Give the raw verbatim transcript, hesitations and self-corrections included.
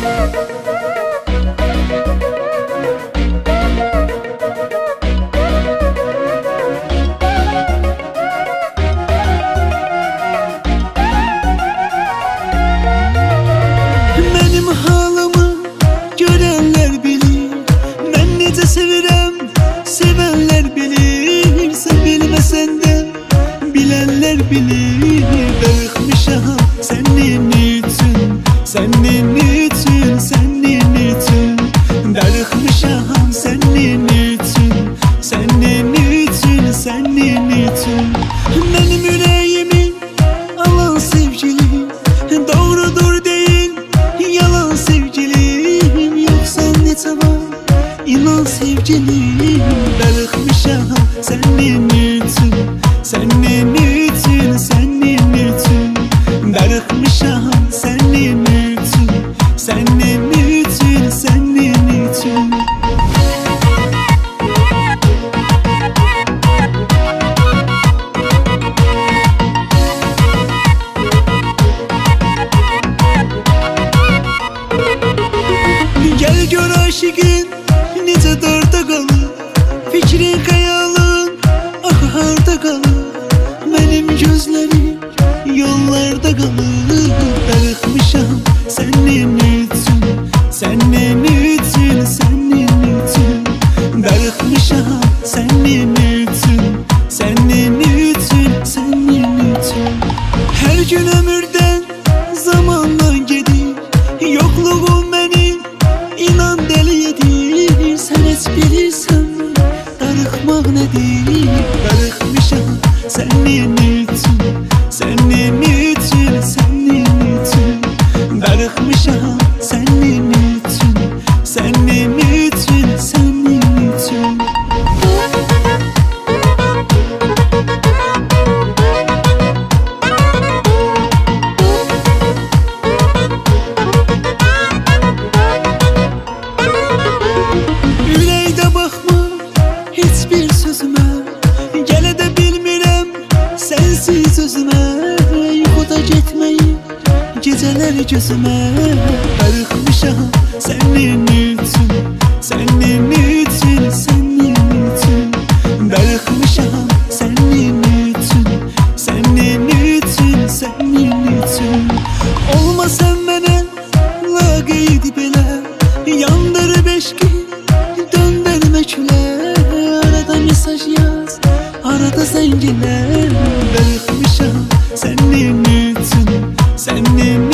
Sevenler bilir, sen bilmesen de bilenler bilir. Darıkmışam senin için, senin için, senin için. Darıkmışam senin için, senin için, senin için. Benim yüreğimi alan sevgilim, doğrudur değil yalan sevgilim. Yoksa ne tamam İnan sevgilim, darıkmışam senin için, senin için, senin için. Darıkmışam senin için, senin için, senin için. Gel gör aşıkın necə darda qalır, fikrin xəyalın axarda qalır. Mənim gözlərim yollarda qalır. Darıxmışam sənin üçün, sənin üçün, sənin üçün. Darıxmışam sənin üçün, sənin üçün, sənin üçün. Hər gün ömürdən zamanla gedir, yokluğum məni inan deli edir. Sen heç bilirsən darıxmaq nədir? Darıxmışam sənin üçün, sənin üçün, sənin üçün. Darıxmışam sənin üçün, sənin üçün, sənin üçün. Hiçbir sözüme gələ də bilmirəm sensiz özümə. Yuxuda getməyi gecələr gözümə. Darıxmışam sənin üçün, sənin üçün, sənin üçün. Darıxmışam sənin üçün, sənin üçün, sənin üçün. Olmasan mənə laqeydi belə, yandırıb eşqi döndərmə külə. Mesaj yaz, arada zənginlər. Darıxmışam sənin üçün, sənin